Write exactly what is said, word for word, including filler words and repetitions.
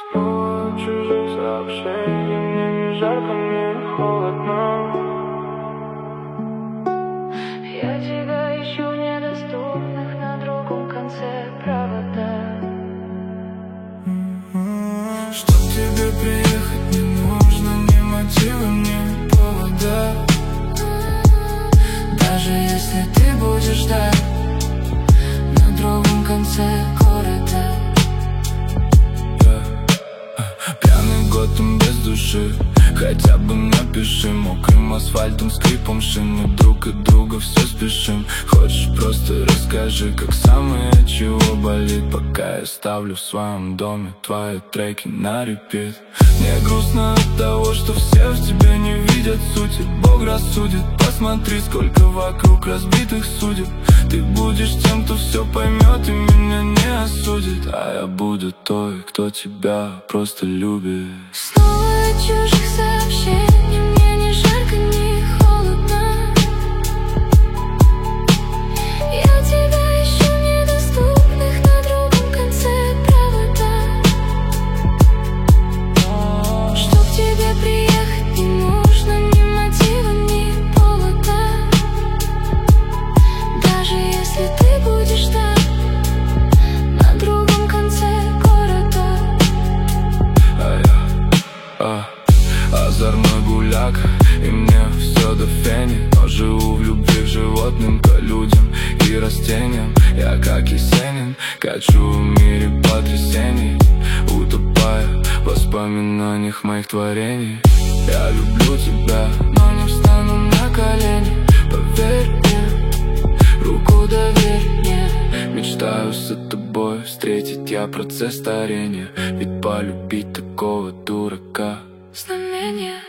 Снова чужих сообщений, мне не жарко, мне не холодно. Я тебя ищу в недоступных на другом конце провода. Чтоб тебе приехать не нужно ни мотива, ни повода. Даже если ты будешь ждать на другом конце города. Пьяный Готэм без души, хотя бы напиши. Мокрым асфальтом, скрипом шин, мы друг от друга все спешим. Хочешь, просто расскажи, как самое чего болит, пока я ставлю в своем доме твои треки на репит. Мне грустно от того, что все в тебе не видят сути. Бог рассудит, посмотри, сколько вокруг разбитых судеб. Ты будешь тем, кто все поймет и меня не осудит, а я буду той, кто тебя просто любит. Снова от чужих сообщений, мне не жарко, не холодно. Я тебя ищу в недоступных на другом конце провода. Чтоб тебе приехать не нужно ни мотива, ни повода. Даже если ты будешь ждать на другом конце города. А я, а, озорной гуляка, и мне все до фени. Но живу в любви к животным, к людям и растениям. Я как Есенин, качу в мире потрясений, утопая в воспоминаниях моих творений. Я люблю тебя, но не встану на колени. Поверь мне, руку доверь мне. Мечтаю с тобой встретить я процесс старения, ведь полюбить такого дурака Знамение.